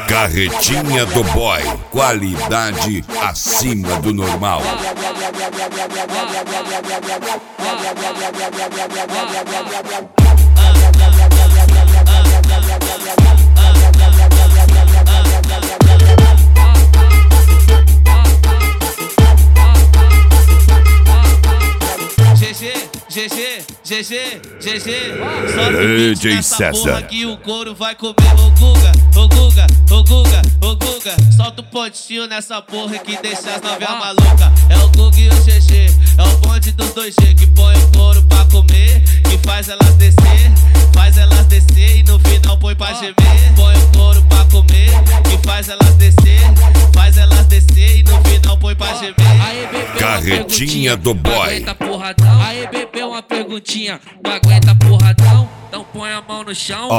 Carretinha do Boy, qualidade acima do normal. GG, DJ César. Que o couro vai comer. Ô Guga, solta o pontinho nessa porra que deixa as novinhas maluca. É o Guga e o GG, é o bonde dos 2G que põe o couro pra comer, que faz elas descer e no final põe pra gemer. Põe o couro pra comer, que faz elas descer e no final põe pra gemer. Carretinha do Boy. Aí bebê, uma perguntinha, não aguenta porradão? Então põe a mão no chão.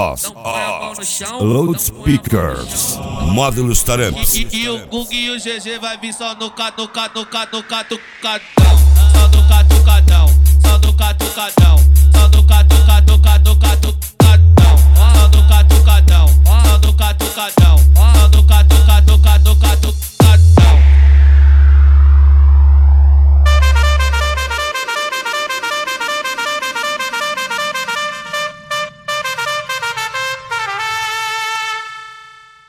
Loudspeakers, módulos tarantes. E o Guga e o GG vai vir só no catucadão. Só no catucadão.